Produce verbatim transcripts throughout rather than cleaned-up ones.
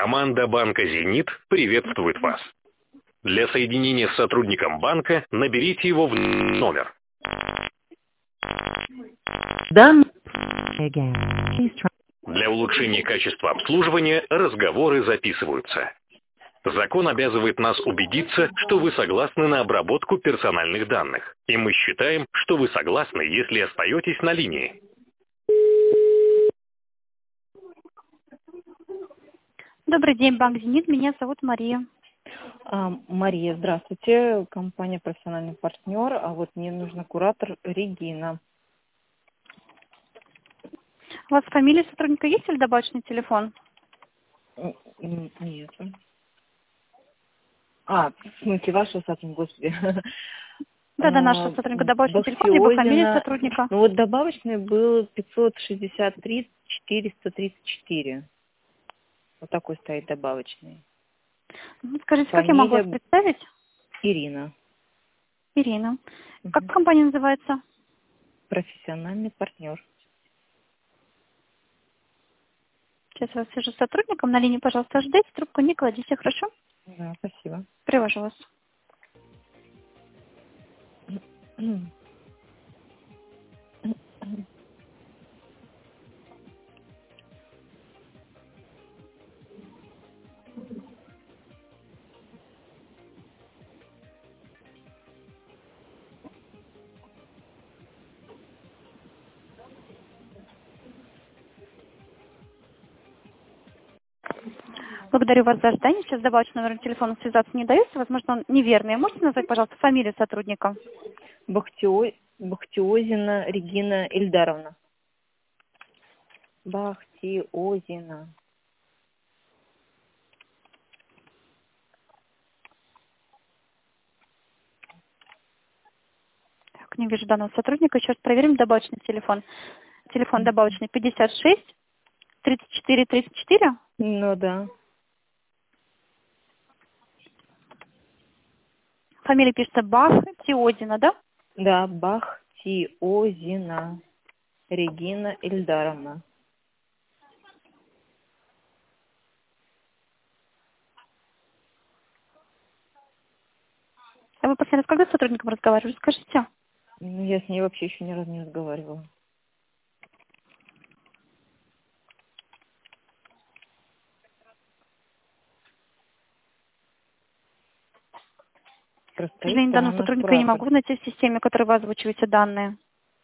Команда банка «Зенит» приветствует вас. Для соединения с сотрудником банка наберите его в номер. Да. Для улучшения качества обслуживания разговоры записываются. Закон обязывает нас убедиться, что вы согласны на обработку персональных данных. И мы считаем, что вы согласны, если остаетесь на линии. Добрый день, банк «Зенит». Меня зовут Мария. А, Мария, здравствуйте. Компания «Профессиональный партнер». А вот мне нужна куратор Регина. У вас фамилия сотрудника есть или добавочный телефон? Н- Нет. А, в смысле вашего сотрудника, господи. Да-да, А, нашего сотрудника добавочный телефон, либо фамилия сотрудника. Ну вот добавочный был пятьсот шестьдесят три четыреста тридцать четыре. Вот такой стоит добавочный. Скажите, как я могу вас Фамилия представить? Ирина. Ирина. Мгм. Как компания называется? Профессиональный партнер. Сейчас я вас свяжу с сотрудником. На линии, пожалуйста, ждите, трубку не кладите, хорошо? Да, спасибо. Привожу вас. Благодарю вас за ожидание. Сейчас добавочный номер телефона связаться не дается. Возможно, он неверный. Можете назвать, пожалуйста, фамилию сотрудника? Бахтио... Бахтиозина Регина Ильдаровна. Бахтиозина. Так, не вижу данного сотрудника. Еще раз проверим добавочный телефон. Телефон добавочный пятьдесят шесть тридцать четыре тридцать четыре. Ну да. Фамилия пишется Бахтиозина, да? Да, Бахтиозина Регина Ильдаровна. А вы последний раз когда с сотрудником разговаривали? Скажите. Ну, я с ней вообще еще ни разу не разговаривала. К сожалению, данного сотрудника я не могу найти в системе, в которой вы озвучиваете данные.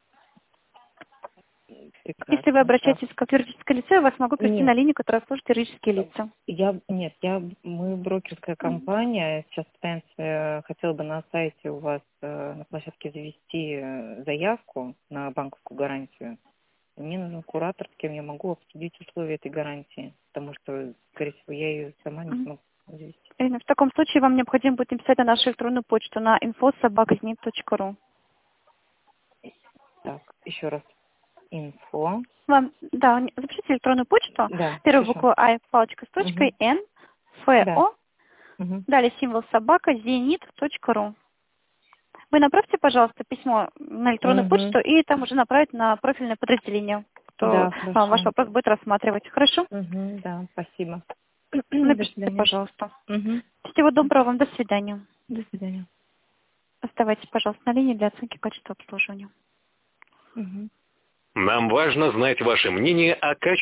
Прекрасно. Если вы обращаетесь как юридическое лицо, я вас могу привести Нет. на линию, которая служит юридические лица. Я, нет, я, мы брокерская компания, сейчас пытаемся, хотела бы на сайте у вас э, на площадке завести э, заявку на банковскую гарантию. И мне нужен куратор, с кем я могу обсудить условия этой гарантии, потому что, скорее всего, я ее сама не смогу завести. Ирина, в таком случае вам необходимо будет написать на нашу электронную почту на инфо собака зенит точка ру. Так, еще раз. Инфо. Вам, да, запишите электронную почту. Да, Первую пишу. букву А, палочка с точкой, Угу. Н, Да. Ф, О. Угу. Далее символ собака зенит точка ру. Вы направьте, пожалуйста, письмо на электронную Угу. почту и там уже направить на профильное подразделение, кто Да, а, хорошо. ваш вопрос будет рассматривать. Хорошо? Угу, да, спасибо. До Напишите, свидания. пожалуйста. Угу. Всего доброго вам. До свидания. До свидания. Оставайтесь, пожалуйста, на линии для оценки качества обслуживания. Угу. Нам важно знать ваше мнение о качестве